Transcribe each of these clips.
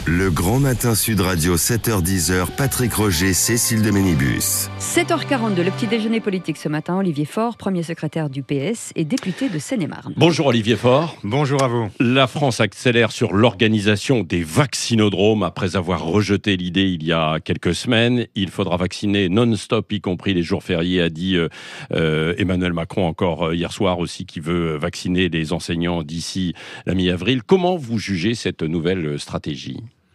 Le Grand Matin Sud Radio, 7h-10h, Patrick Roger, Cécile de Ménibus. 7h42, le petit déjeuner politique ce matin. Olivier Faure, premier secrétaire du PS et député de Seine-et-Marne. Bonjour Olivier Faure. Bonjour à vous. La France accélère sur l'organisation des vaccinodromes après avoir rejeté l'idée il y a quelques semaines. Il faudra vacciner non-stop, y compris les jours fériés, a dit Emmanuel Macron encore hier soir aussi, qui veut vacciner les enseignants d'ici la mi-avril. Comment vous jugez cette nouvelle stratégie ?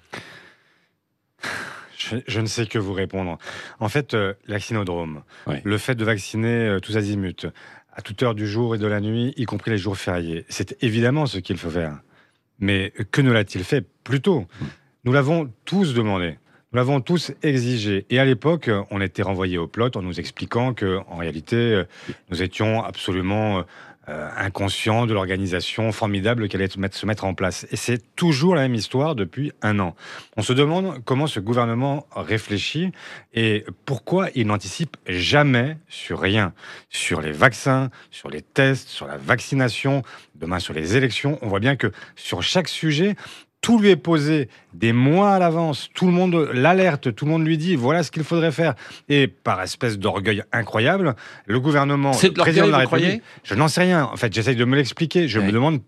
Je ne sais que vous répondre. En fait, vaccinodrome, le fait de vacciner tous azimuts, à toute heure du jour et de la nuit, y compris les jours fériés, c'est évidemment ce qu'il faut faire. Mais que ne l'a-t-il fait plus tôt ? Nous l'avons tous demandé. Nous l'avons tous exigé. Et à l'époque, on était renvoyés au plot en nous expliquant qu'en réalité, nous étions absolument inconscients de l'organisation formidable qui allait se mettre en place. Et c'est toujours la même histoire depuis un an. On se demande comment ce gouvernement réfléchit et pourquoi il n'anticipe jamais sur rien. Sur les vaccins, sur les tests, sur la vaccination, demain sur les élections. On voit bien que sur chaque sujet, tout lui est posé des mois à l'avance. Tout le monde l'alerte, tout le monde lui dit voilà ce qu'il faudrait faire. Et par espèce d'orgueil incroyable, le gouvernement, c'est le président de la République, croyez ? je n'en sais rien. En fait, j'essaye de me l'expliquer. Je me demande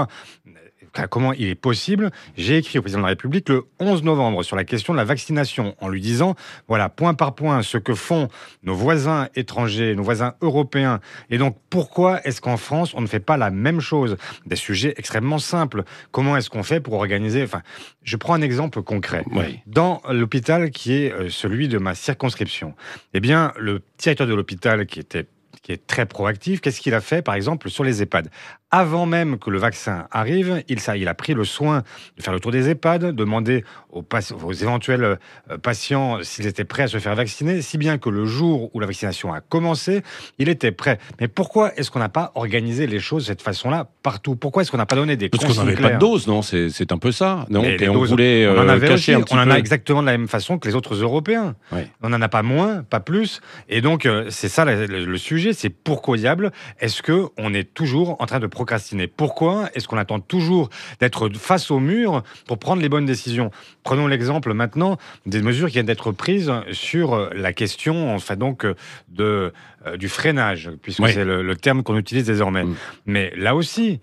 comment il est possible. J'ai écrit au président de la République le 11 novembre sur la question de la vaccination en lui disant, voilà, point par point, ce que font nos voisins étrangers, nos voisins européens. Et donc, pourquoi est-ce qu'en France, on ne fait pas la même chose ? Des sujets extrêmement simples. Comment est-ce qu'on fait pour organiser ? Enfin, je prends un exemple concret. Oui. Dans l'hôpital qui est celui de ma circonscription, eh bien, le directeur de l'hôpital qui est très proactif, qu'est-ce qu'il a fait, par exemple, sur les EHPAD ? Avant même que le vaccin arrive, il a pris le soin de faire le tour des EHPAD, de demander aux éventuels patients s'ils étaient prêts à se faire vacciner, si bien que le jour où la vaccination a commencé, il était prêt. Mais pourquoi est-ce qu'on n'a pas organisé les choses de cette façon-là partout ? Pourquoi est-ce qu'on n'a pas donné des consignes claires ? Parce qu'on n'avait pas de dose, non ? C'est un peu ça, non ? Et on voulait on en avait cacher aussi, un petit on en peu. a exactement de la même façon que les autres Européens. Oui. On n'en a pas moins, pas plus. Et donc, c'est ça le sujet, c'est pourquoi diable est-ce qu'on est toujours en train de procrastiner ? Pourquoi est-ce qu'on attend toujours d'être face au mur pour prendre les bonnes décisions ? Prenons l'exemple maintenant des mesures qui viennent d'être prises sur la question, enfin donc, du freinage, puisque c'est le terme qu'on utilise désormais. Mais là aussi,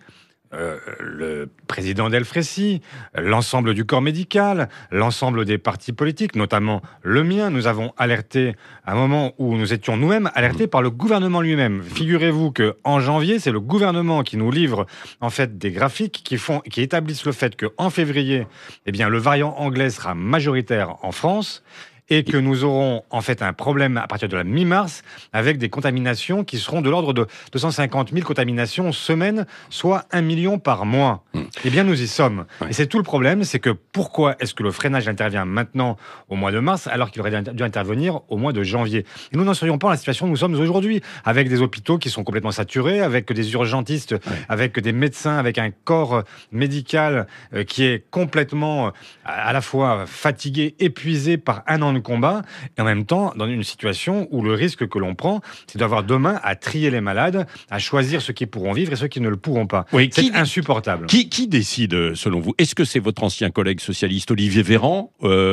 le président Delfrécy, l'ensemble du corps médical, l'ensemble des partis politiques, notamment le mien, nous avons alerté à un moment où nous étions nous-mêmes alertés par le gouvernement lui-même. Figurez-vous qu'en janvier, c'est le gouvernement qui nous livre en fait des graphiques qui établissent le fait qu'en février, eh bien, le variant anglais sera majoritaire en France. Et que nous aurons en fait un problème à partir de la mi-mars avec des contaminations qui seront de l'ordre de 250 000 contaminations semaine, soit 1 million par mois. Eh bien, nous y sommes. Et c'est tout le problème, c'est que pourquoi est-ce que le freinage intervient maintenant au mois de mars alors qu'il aurait dû intervenir au mois de janvier ? Et nous n'en serions pas dans la situation où nous sommes aujourd'hui, avec des hôpitaux qui sont complètement saturés, avec des urgentistes, avec des médecins, avec un corps médical qui est complètement à la fois fatigué, épuisé par un an de combat, et en même temps dans une situation où le risque que l'on prend, c'est d'avoir demain à trier les malades, à choisir ceux qui pourront vivre et ceux qui ne le pourront pas. Oui, c'est insupportable. Qui décide, selon vous ? Est-ce que c'est votre ancien collègue socialiste Olivier Véran,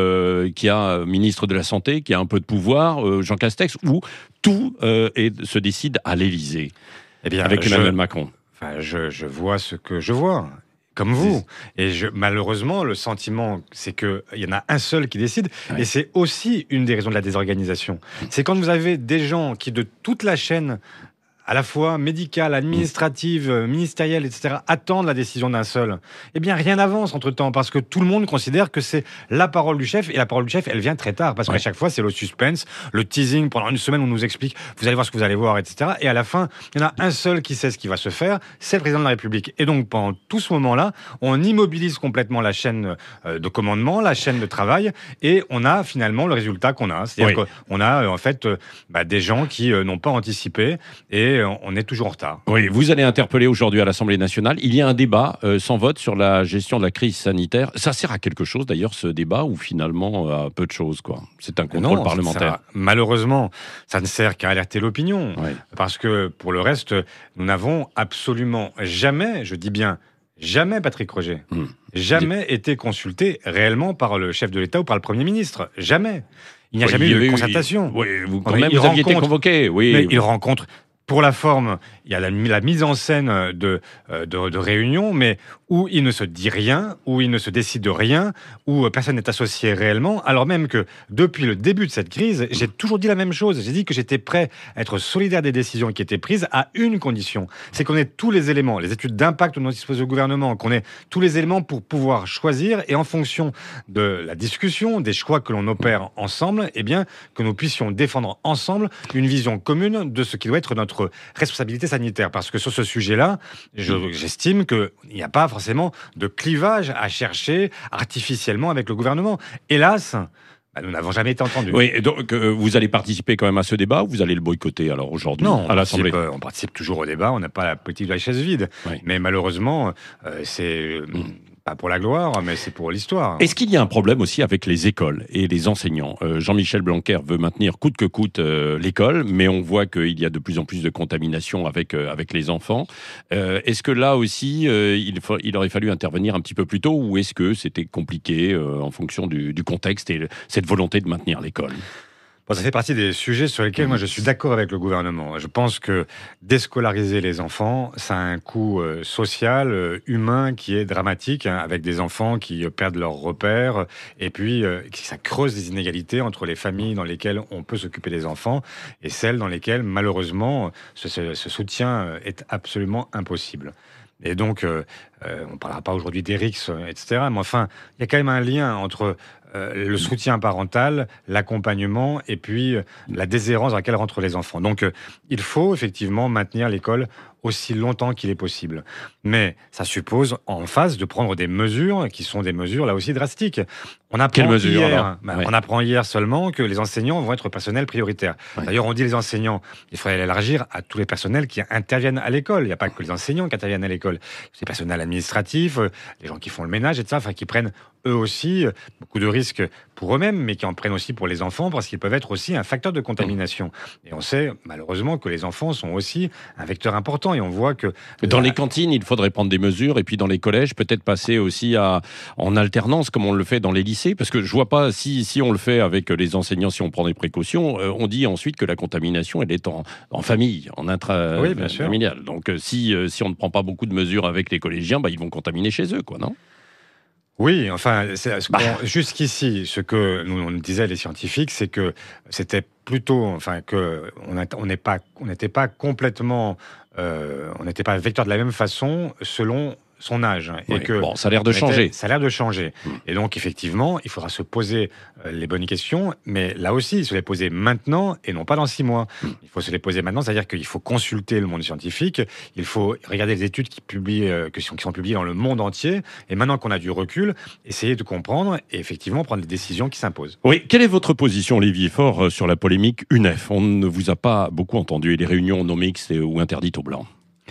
qui est ministre de la Santé, qui a un peu de pouvoir, Jean Castex, ou tout se décide à l'Élysée, avec Emmanuel Macron ? Je vois ce que je vois. Comme vous. Et malheureusement, le sentiment, c'est qu'il y en a un seul qui décide. Et c'est aussi une des raisons de la désorganisation. C'est quand vous avez des gens qui, de toute la chaîne, à la fois médicale, administrative, ministérielle, etc., attendent la décision d'un seul, eh bien, rien n'avance entre-temps, parce que tout le monde considère que c'est la parole du chef, et la parole du chef, elle vient très tard, parce qu'à chaque fois, c'est le suspense, le teasing, pendant une semaine, on nous explique, vous allez voir ce que vous allez voir, etc., et à la fin, il y en a un seul qui sait ce qui va se faire, c'est le président de la République. Et donc, pendant tout ce moment-là, on immobilise complètement la chaîne de commandement, la chaîne de travail, et on a finalement le résultat qu'on a. C'est-à-dire qu'on a, en fait, des gens qui n'ont pas anticipé, et on est toujours en retard. Oui, vous allez interpeller aujourd'hui à l'Assemblée nationale. Il y a un débat sans vote sur la gestion de la crise sanitaire. Ça sert à quelque chose d'ailleurs, ce débat, ou finalement à peu de choses, quoi. C'est un contrôle parlementaire. Malheureusement, ça ne sert qu'à alerter l'opinion. Parce que pour le reste, nous n'avons absolument jamais, je dis bien Jamais, Patrick Roger. Jamais été consulté réellement par le chef de l'État ou par le Premier ministre. Jamais. Il n'y a jamais eu de concertation. Oui, vous aviez été convoqué. Oui. Mais il rencontre. Pour la forme, il y a la mise en scène de réunions, mais où il ne se dit rien, où il ne se décide de rien, où personne n'est associé réellement, alors même que depuis le début de cette crise, j'ai toujours dit la même chose. J'ai dit que j'étais prêt à être solidaire des décisions qui étaient prises à une condition, c'est qu'on ait tous les éléments, les études d'impact dont dispose le gouvernement, qu'on ait tous les éléments pour pouvoir choisir, et en fonction de la discussion, des choix que l'on opère ensemble, eh bien, que nous puissions défendre ensemble une vision commune de ce qui doit être notre responsabilité sanitaire. Parce que sur ce sujet-là, j'estime qu'il n'y a pas forcément de clivage à chercher artificiellement avec le gouvernement. Hélas, nous n'avons jamais été entendus. Oui, et donc vous allez participer quand même à ce débat ou vous allez le boycotter alors aujourd'hui à l'Assemblée ? On participe toujours au débat, on n'a pas la politique de la chaise vide. Oui. Mais malheureusement, c'est... Pas pour la gloire, mais c'est pour l'histoire. Est-ce qu'il y a un problème aussi avec les écoles et les enseignants ? Jean-Michel Blanquer veut maintenir coûte que coûte l'école, mais on voit qu'il y a de plus en plus de contamination avec les enfants. Est-ce que là aussi, il aurait fallu intervenir un petit peu plus tôt, ou est-ce que c'était compliqué en fonction du contexte et cette volonté de maintenir l'école ? Bon, ça fait partie des sujets sur lesquels moi je suis d'accord avec le gouvernement. Je pense que déscolariser les enfants, ça a un coût social, humain qui est dramatique, hein, avec des enfants qui perdent leurs repères, et puis ça creuse les inégalités entre les familles dans lesquelles on peut s'occuper des enfants et celles dans lesquelles malheureusement ce soutien est absolument impossible. Et donc, on ne parlera pas aujourd'hui d'Erix, etc. Mais enfin, il y a quand même un lien entre le soutien parental, l'accompagnement et puis la déshérence dans laquelle rentrent les enfants. Donc, il faut effectivement maintenir l'école aussi longtemps qu'il est possible. Mais ça suppose en face de prendre des mesures qui sont des mesures là aussi drastiques. On apprend Quelles mesures, alors ? On apprend hier seulement que les enseignants vont être personnel prioritaire. Ouais. D'ailleurs, on dit les enseignants, il faudrait l'élargir à tous les personnels qui interviennent à l'école. Il n'y a pas que les enseignants qui interviennent à l'école. C'est les personnels administratifs, les gens qui font le ménage, etc. Enfin, qui prennent eux aussi beaucoup de risques pour eux-mêmes, mais qui en prennent aussi pour les enfants, parce qu'ils peuvent être aussi un facteur de contamination. Et on sait malheureusement que les enfants sont aussi un vecteur important, et on voit que... Dans les cantines, il faudrait prendre des mesures, et puis dans les collèges, peut-être passer aussi en alternance, comme on le fait dans les lycées, parce que je vois pas, si on le fait avec les enseignants, si on prend des précautions, on dit ensuite que la contamination, elle est en famille, en intrafamilial. Donc si on ne prend pas beaucoup de mesures avec les collégiens, ils vont contaminer chez eux, quoi, non ? Oui, enfin, jusqu'ici, ce que on disaient les scientifiques, c'est que c'était plutôt, enfin, que on n'était pas complètement, on n'était pas vecteur de la même façon selon son âge. Et que ça a l'air de changer. Ça a l'air de changer. Et donc, effectivement, il faudra se poser les bonnes questions, mais là aussi, se les poser maintenant et non pas dans 6 mois. Il faut se les poser maintenant, c'est-à-dire qu'il faut consulter le monde scientifique, il faut regarder les études qui sont publiées dans le monde entier, et maintenant qu'on a du recul, essayer de comprendre et effectivement prendre les décisions qui s'imposent. Oui, quelle est votre position, Olivier Faure, sur la polémique UNEF ? On ne vous a pas beaucoup entendu, et les réunions non mixtes ou interdites aux Blancs.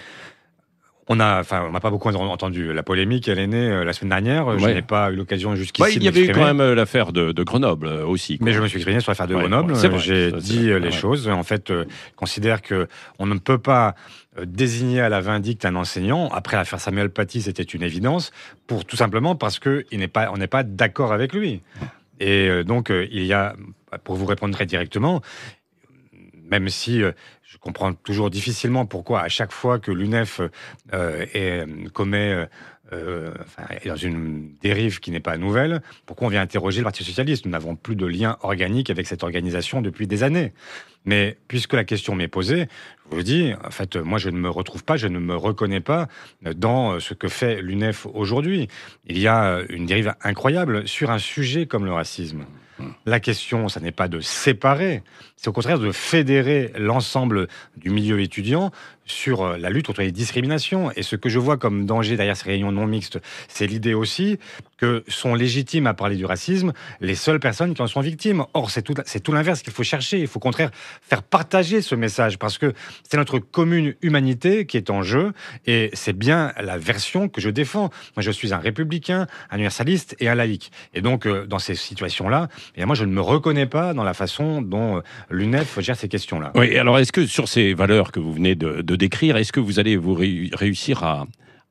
On n'a pas beaucoup entendu. La polémique, elle est née la semaine dernière. Je n'ai pas eu l'occasion jusqu'ici de m'exprimer. Il y avait eu quand même l'affaire de Grenoble aussi. Mais je me suis exprimé sur l'affaire de Grenoble. J'ai dit les choses. En fait, je considère qu'on ne peut pas désigner à la vindicte un enseignant. Après l'affaire Samuel Paty, c'était une évidence, tout simplement parce qu'on n'est pas d'accord avec lui. Et donc, il y a, pour vous répondre très directement, même si je comprends toujours difficilement pourquoi, à chaque fois que l'UNEF est dans une dérive qui n'est pas nouvelle, pourquoi on vient interroger le Parti socialiste ? Nous n'avons plus de lien organique avec cette organisation depuis des années. Mais puisque la question m'est posée, je vous dis, en fait, moi je ne me retrouve pas, je ne me reconnais pas dans ce que fait l'UNEF aujourd'hui. Il y a une dérive incroyable sur un sujet comme le racisme. La question, ça n'est pas de séparer, c'est au contraire de fédérer l'ensemble du milieu étudiant sur la lutte contre les discriminations. Et ce que je vois comme danger derrière ces réunions non mixtes, c'est l'idée aussi que sont légitimes à parler du racisme les seules personnes qui en sont victimes. Or, c'est tout l'inverse qu'il faut chercher. Il faut au contraire faire partager ce message, parce que c'est notre commune humanité qui est en jeu, et c'est bien la version que je défends. Moi, je suis un républicain, un universaliste et un laïc. Et donc, dans ces situations-là, moi, je ne me reconnais pas dans la façon dont l'UNEF gère ces questions-là. Oui, alors est-ce que sur ces valeurs que vous venez de décrire, est-ce que vous allez réussir à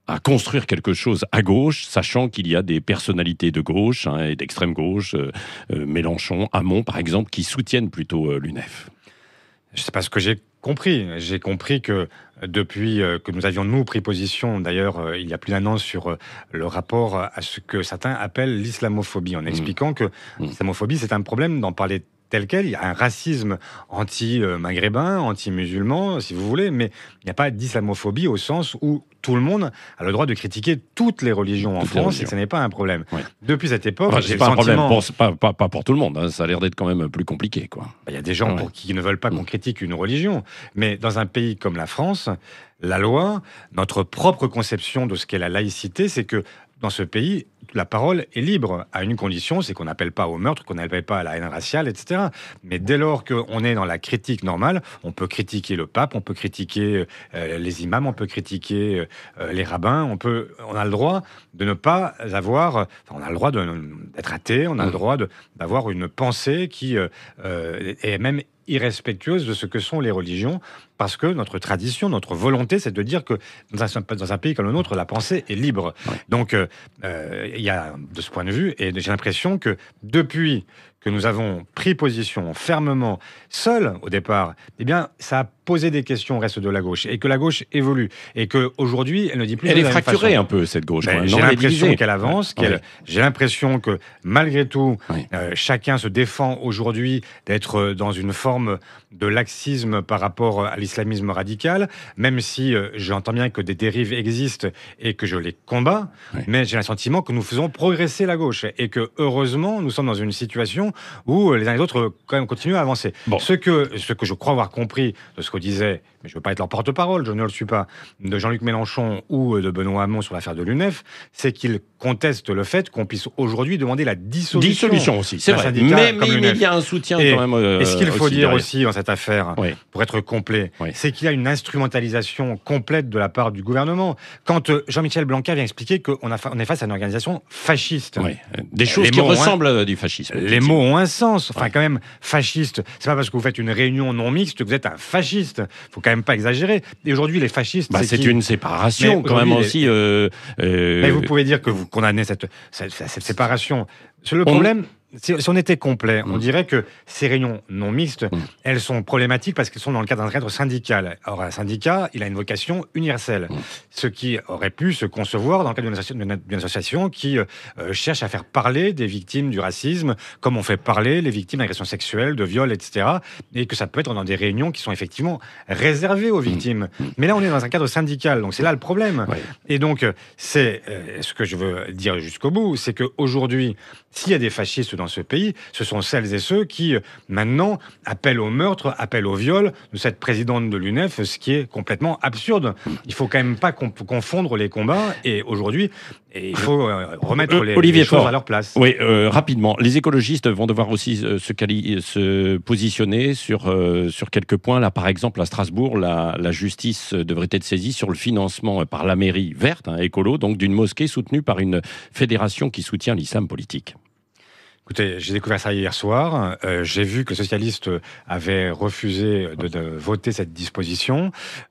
à construire quelque chose à gauche, sachant qu'il y a des personnalités de gauche et d'extrême gauche, Mélenchon, Hamon par exemple, qui soutiennent plutôt l'UNEF. Je sais pas ce que j'ai compris. J'ai compris que depuis que nous avions, nous, pris position, d'ailleurs, il y a plus d'1 an, sur le rapport à ce que certains appellent l'islamophobie, en expliquant que l'islamophobie, c'est un problème d'en parler tel quel. Il y a un racisme anti-maghrébin, anti-musulman, si vous voulez, mais il n'y a pas d'islamophobie au sens où tout le monde a le droit de critiquer toutes les religions en France, et ce n'est pas un problème. Ouais. Depuis cette époque, c'est pas un problème, pas pour tout le monde, hein. Ça a l'air d'être quand même plus compliqué, quoi. Il y a des gens pour qui ne veulent pas qu'on critique une religion, mais dans un pays comme la France, la loi, notre propre conception de ce qu'est la laïcité, c'est que dans ce pays, la parole est libre, à une condition, c'est qu'on n'appelle pas au meurtre, qu'on n'appelle pas à la haine raciale, etc. Mais dès lors qu'on est dans la critique normale, on peut critiquer le pape, on peut critiquer les imams, on peut critiquer les rabbins, on a le droit de ne pas avoir... on a le droit d'être athée, on a le droit d'avoir une pensée qui est même irrespectueuse de ce que sont les religions, parce que notre tradition, notre volonté, c'est de dire que dans un pays comme le nôtre, la pensée est libre. Ouais. Donc, il y a de ce point de vue, et j'ai l'impression que depuis que nous avons pris position fermement, seuls au départ, eh bien, ça a posé des questions au reste de la gauche, et que la gauche évolue, et qu'aujourd'hui, elle ne dit plus elle est fracturée un peu, cette gauche. J'ai l'impression qu'elle avance, j'ai l'impression que, malgré tout, chacun se défend aujourd'hui d'être dans une forme de laxisme par rapport à l'islamisme radical, même si j'entends bien que des dérives existent et que je les combats, mais j'ai le sentiment que nous faisons progresser la gauche, et que, heureusement, nous sommes dans une situation où les uns et les autres quand même continuent à avancer. Bon. Ce que je crois avoir compris de ce que disait, mais je ne veux pas être leur porte-parole, je ne le suis pas, de Jean-Luc Mélenchon ou de Benoît Hamon sur l'affaire de l'UNEF, c'est qu'ils contestent le fait qu'on puisse aujourd'hui demander la dissolution. Dissolution aussi, c'est vrai. Mais il y a un soutien quand même. Et ce qu'il faut dire aussi dans cette affaire, pour être complet, c'est qu'il y a une instrumentalisation complète de la part du gouvernement. Quand Jean-Michel Blanquer vient expliquer qu'on est face à une organisation fasciste. Des choses qui ressemblent du fascisme. Les mots ont un sens. Enfin, quand même, fasciste, c'est pas parce que vous faites une réunion non mixte que vous êtes un fasciste. Faut quand même pas exagérer. Et aujourd'hui, les fascistes, c'est une séparation quand même aussi. Mais vous pouvez dire que vous condamnez cette séparation. Le problème, si on était complet, on dirait que ces réunions non mixtes, elles sont problématiques parce qu'elles sont dans le cadre d'un cadre syndical. Or, un syndicat, il a une vocation universelle. Ce qui aurait pu se concevoir dans le cadre d'une association qui cherche à faire parler des victimes du racisme, comme on fait parler les victimes d'agressions sexuelles, de viols, etc. Et que ça peut être dans des réunions qui sont effectivement réservées aux victimes. Mais là, on est dans un cadre syndical, donc c'est là le problème. Et donc, c'est ce que je veux dire jusqu'au bout, c'est qu'aujourd'hui, s'il y a des fascistes dans ce pays, ce sont celles et ceux qui, maintenant, appellent au meurtre, appellent au viol de cette présidente de l'UNEF, ce qui est complètement absurde. Il faut quand même pas confondre les combats, et aujourd'hui, il faut remettre les choses à leur place. Oui, rapidement. Les écologistes vont devoir aussi se positionner sur quelques points. Là, par exemple, à Strasbourg, la justice devrait être saisie sur le financement par la mairie verte, écolo, donc d'une mosquée soutenue par une fédération qui soutient l'islam politique. Écoutez, j'ai découvert ça hier soir. J'ai vu que les socialistes avaient refusé de voter cette disposition.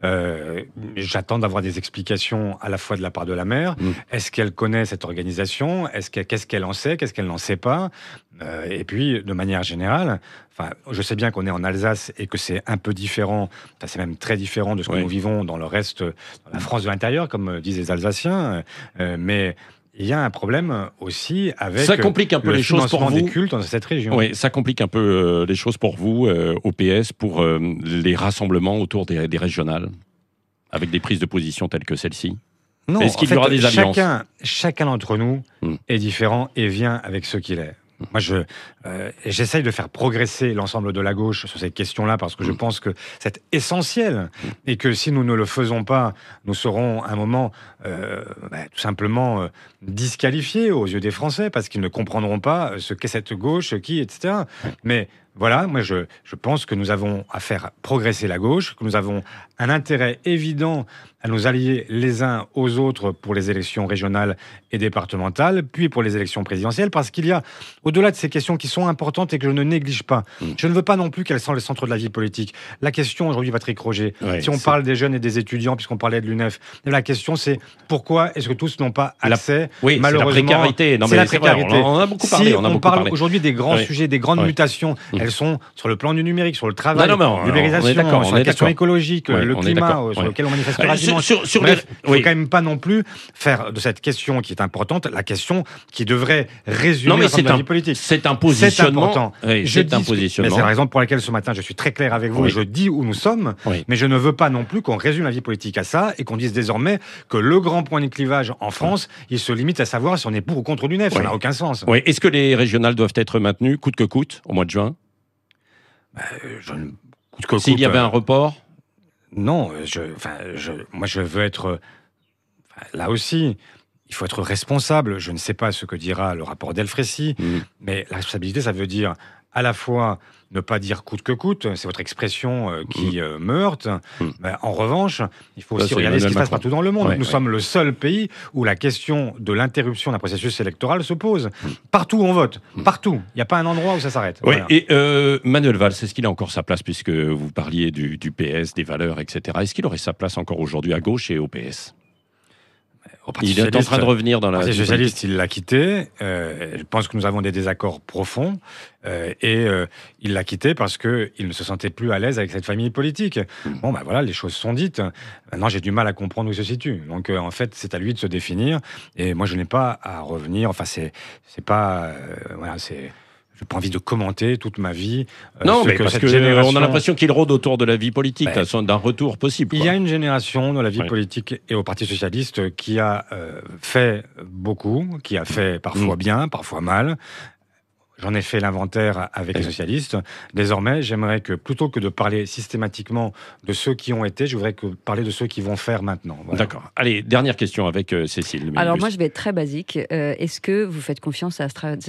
J'attends d'avoir des explications à la fois de la part de la maire. Est-ce qu'elle connaît cette organisation ? Qu'est-ce qu'elle en sait ? Qu'est-ce qu'elle n'en sait pas ? Et puis, de manière générale, je sais bien qu'on est en Alsace et que c'est un peu différent, c'est même très différent de ce que nous vivons dans le reste, dans la France de l'intérieur, comme disent les Alsaciens, mais... il y a un problème aussi avec ça complique un peu les choses pour vous des cultes dans cette région. Oui, ça complique un peu les choses pour vous, au PS, pour les rassemblements autour des régionales, avec des prises de position telles que celle-ci. Non, est-ce qu'il y aura des alliances ? Chacun d'entre nous est différent et vient avec ce qu'il est. Moi, j'essaye de faire progresser l'ensemble de la gauche sur ces questions-là parce que je pense que c'est essentiel et que si nous ne le faisons pas, nous serons à un moment tout simplement disqualifiés aux yeux des Français parce qu'ils ne comprendront pas ce qu'est cette gauche, etc. Mais Voilà, moi je pense que nous avons à faire progresser la gauche, que nous avons un intérêt évident à nous allier les uns aux autres pour les élections régionales et départementales, puis pour les élections présidentielles, parce qu'il y a, au-delà de ces questions qui sont importantes et que je ne néglige pas, je ne veux pas non plus qu'elles soient le centre de la vie politique. La question aujourd'hui, Patrick Roger, si on parle des jeunes et des étudiants, puisqu'on parlait de l'UNEF, la question c'est pourquoi est-ce que tous n'ont pas accès, malheureusement, c'est la précarité. Non, c'est la précarité. Vrai, on en a beaucoup parlé. Si on parle aujourd'hui des grands sujets, des grandes mutations, elles sont sur le plan du numérique, sur le travail, l'ubérisation, sur la question écologique, le climat, sur lequel on manifestera dimanche. Bref, il ne faut quand même pas non plus faire de cette question qui est importante la question qui devrait résumer la vie politique. C'est un positionnement. C'est important. C'est un positionnement. C'est la raison pour laquelle ce matin je suis très clair avec vous et je dis où nous sommes, mais je ne veux pas non plus qu'on résume la vie politique à ça et qu'on dise désormais que le grand point de clivage en France, il se limite à savoir si on est pour ou contre l'UNEF. Ça n'a aucun sens. Est-ce que les régionales doivent être maintenues coûte que coûte au mois de juin? S'il y avait un report? Non, moi je veux être... là aussi, il faut être responsable. Je ne sais pas ce que dira le rapport Delfrécy, mais la responsabilité, ça veut dire à la fois ne pas dire coûte que coûte, c'est votre expression qui me heurte. Mais en revanche, il faut aussi regarder ce qui se passe partout dans le monde. Nous sommes le seul pays où la question de l'interruption d'un processus électoral se pose. Partout où on vote, partout. Il n'y a pas un endroit où ça s'arrête. Voilà. Et Manuel Valls, est-ce qu'il a encore sa place, puisque vous parliez du PS, des valeurs, etc. Est-ce qu'il aurait sa place encore aujourd'hui à gauche et au PS? Il est en train de revenir dans la... Le Parti socialiste, il l'a quitté. Je pense que nous avons des désaccords profonds. Il l'a quitté parce qu'il ne se sentait plus à l'aise avec cette famille politique. Bon, voilà, les choses sont dites. Maintenant, j'ai du mal à comprendre où il se situe. Donc, en fait, c'est à lui de se définir. Et moi, je n'ai pas à revenir. Enfin, c'est pas... voilà, c'est... Je n'ai pas envie de commenter toute ma vie. Non, mais parce qu'on a l'impression qu'il rôde autour de la vie politique, d'un retour possible. Il y a une génération dans la vie politique et au Parti socialiste qui a fait beaucoup, qui a fait parfois bien, parfois mal. J'en ai fait l'inventaire avec les socialistes. Désormais, j'aimerais que, plutôt que de parler systématiquement de ceux qui ont été, je voudrais parler de ceux qui vont faire maintenant. Voilà. D'accord. Allez, dernière question avec Cécile. Alors moi, je vais être très basique. Est-ce que vous faites confiance à AstraZeneca ?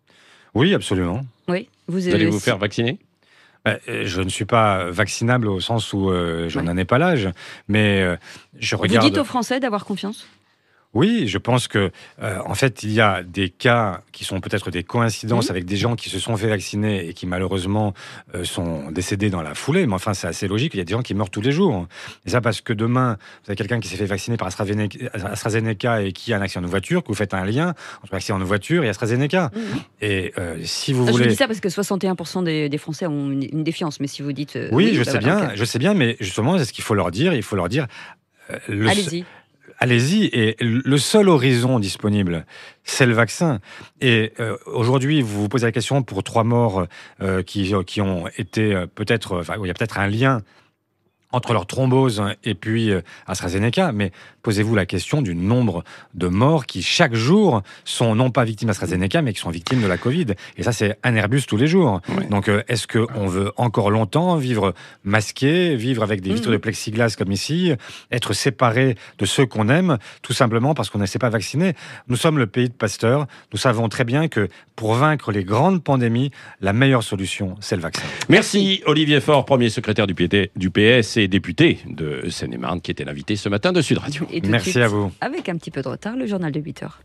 Oui, absolument. Oui. Vous allez vous faire vacciner ? Je ne suis pas vaccinable au sens où je n'en ai pas l'âge, mais je regarde... Vous dites aux Français d'avoir confiance ? Oui, je pense que, en fait, il y a des cas qui sont peut-être des coïncidences avec des gens qui se sont fait vacciner et qui, malheureusement, sont décédés dans la foulée. Mais enfin, c'est assez logique. Il y a des gens qui meurent tous les jours. Et ça parce que demain, vous avez quelqu'un qui s'est fait vacciner par AstraZeneca et qui a un accident de voiture, que vous faites un lien entre l'accident de voiture et AstraZeneca. Et si vous voulez... Je dis ça parce que 61% des Français ont une défiance. Mais si vous dites... oui, je sais bien, mais justement, c'est ce qu'il faut leur dire. Il faut leur dire... Allez-y. Allez-y, et le seul horizon disponible, c'est le vaccin. Et aujourd'hui, vous vous posez la question pour 3 morts qui ont été peut-être... Enfin, il y a peut-être un lien entre leur thrombose et puis AstraZeneca, mais posez-vous la question du nombre de morts qui, chaque jour, sont non pas victimes d'AstraZeneca, mais qui sont victimes de la Covid. Et ça, c'est un Airbus tous les jours. Oui. Donc, est-ce qu'on veut encore longtemps vivre masqué, vivre avec des vitres de plexiglas comme ici, être séparé de ceux qu'on aime, tout simplement parce qu'on ne s'est pas vacciné? Nous sommes le pays de Pasteur. Nous savons très bien que pour vaincre les grandes pandémies, la meilleure solution, c'est le vaccin. Merci Olivier Faure, premier secrétaire du PS et député de Seine-et-Marne, qui était l'invité ce matin de Sud Radio. Merci à vous. Avec un petit peu de retard, le journal de 8h.